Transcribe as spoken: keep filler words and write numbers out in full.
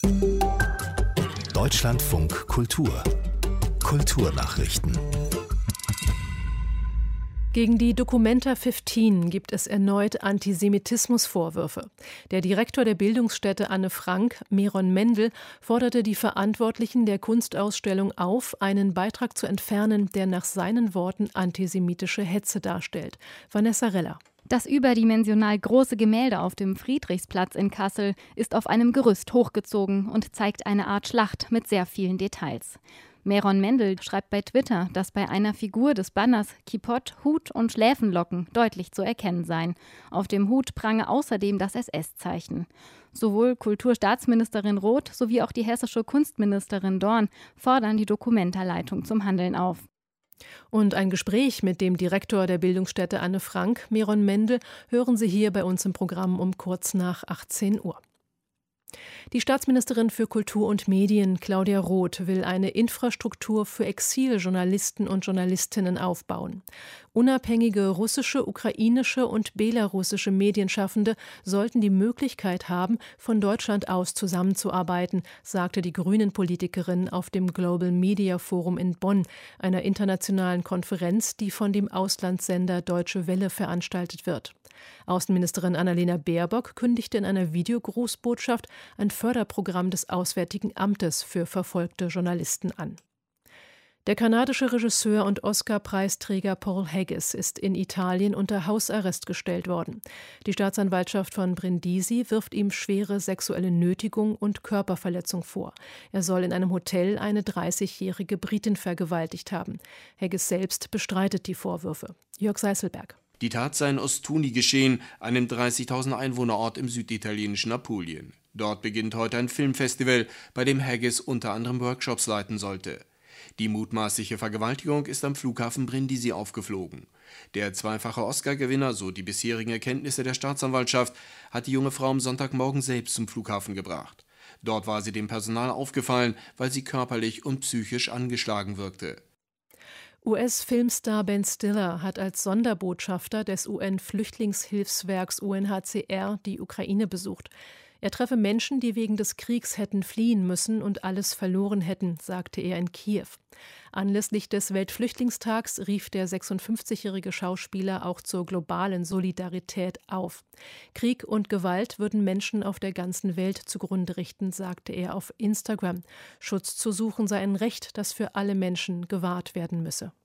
Deutschlandfunk Kultur. Kulturnachrichten. Gegen die Documenta fünfzehn gibt es erneut Antisemitismusvorwürfe. Der Direktor der Bildungsstätte Anne Frank, Meron Mendel, forderte die Verantwortlichen der Kunstausstellung auf, einen Beitrag zu entfernen, der nach seinen Worten antisemitische Hetze darstellt. Vanessa Reller. Das überdimensional große Gemälde auf dem Friedrichsplatz in Kassel ist auf einem Gerüst hochgezogen und zeigt eine Art Schlacht mit sehr vielen Details. Meron Mendel schreibt bei Twitter, dass bei einer Figur des Banners Kippot, Hut und Schläfenlocken deutlich zu erkennen seien. Auf dem Hut prange außerdem das S S-Zeichen. Sowohl Kulturstaatsministerin Roth sowie auch die hessische Kunstministerin Dorn fordern die Documenta-Leitung zum Handeln auf. Und ein Gespräch mit dem Direktor der Bildungsstätte Anne Frank, Meron Mendel, hören Sie hier bei uns im Programm um kurz nach achtzehn Uhr. Die Staatsministerin für Kultur und Medien, Claudia Roth, will eine Infrastruktur für Exiljournalisten und Journalistinnen aufbauen. Unabhängige russische, ukrainische und belarussische Medienschaffende sollten die Möglichkeit haben, von Deutschland aus zusammenzuarbeiten, sagte die Grünen-Politikerin auf dem Global Media Forum in Bonn, einer internationalen Konferenz, die von dem Auslandssender Deutsche Welle veranstaltet wird. Außenministerin Annalena Baerbock kündigte in einer Videogrußbotschaft ein Förderprogramm des Auswärtigen Amtes für verfolgte Journalisten an. Der kanadische Regisseur und Oscar-Preisträger Paul Haggis ist in Italien unter Hausarrest gestellt worden. Die Staatsanwaltschaft von Brindisi wirft ihm schwere sexuelle Nötigung und Körperverletzung vor. Er soll in einem Hotel eine dreißigjährige Britin vergewaltigt haben. Haggis selbst bestreitet die Vorwürfe. Jörg Seißelberg. Die Tat sei in Ostuni geschehen, einem dreißigtausend Einwohnerort im süditalienischen Apulien. Dort beginnt heute ein Filmfestival, bei dem Haggis unter anderem Workshops leiten sollte. Die mutmaßliche Vergewaltigung ist am Flughafen Brindisi aufgeflogen. Der zweifache Oscar-Gewinner, so die bisherigen Erkenntnisse der Staatsanwaltschaft, hat die junge Frau am Sonntagmorgen selbst zum Flughafen gebracht. Dort war sie dem Personal aufgefallen, weil sie körperlich und psychisch angeschlagen wirkte. U S-Filmstar Ben Stiller hat als Sonderbotschafter des U N-Flüchtlingshilfswerks U N H C R die Ukraine besucht. Er treffe Menschen, die wegen des Kriegs hätten fliehen müssen und alles verloren hätten, sagte er in Kiew. Anlässlich des Weltflüchtlingstags rief der sechsundfünfzigjährige Schauspieler auch zur globalen Solidarität auf. Krieg und Gewalt würden Menschen auf der ganzen Welt zugrunde richten, sagte er auf Instagram. Schutz zu suchen sei ein Recht, das für alle Menschen gewahrt werden müsse.